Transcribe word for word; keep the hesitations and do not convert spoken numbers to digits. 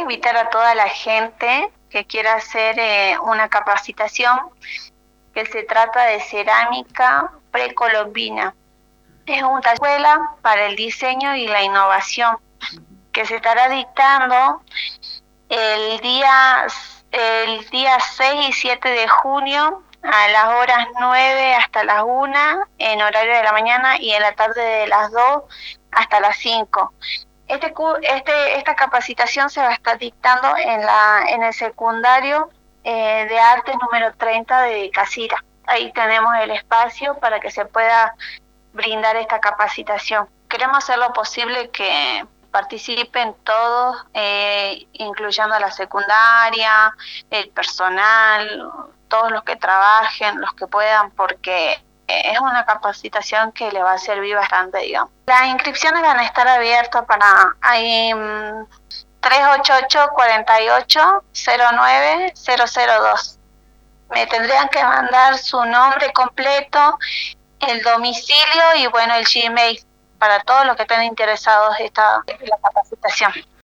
invitar a toda la gente que quiera hacer eh, una capacitación que se trata de cerámica precolombina. Es una escuela para el diseño y la innovación que se estará dictando el día, el día seis y siete de junio a las horas nueve hasta las una en horario de la mañana y en la tarde de las dos hasta las cinco. Este, este, esta capacitación se va a estar dictando en, la, en el secundario eh, de arte número treinta de Casira. Ahí tenemos el espacio para que se pueda brindar esta capacitación. Queremos hacer lo posible que participen todos, eh, incluyendo la secundaria, el personal, todos los que trabajen, los que puedan, porque es una capacitación que le va a servir bastante, digamos. Las inscripciones van a estar abiertas para ahí, um, tres ocho ocho, cuatro ocho, cero nueve cero cero dos. Me tendrían que mandar su nombre completo, el domicilio y bueno, el Gmail para todos los que estén interesados en esta en la capacitación.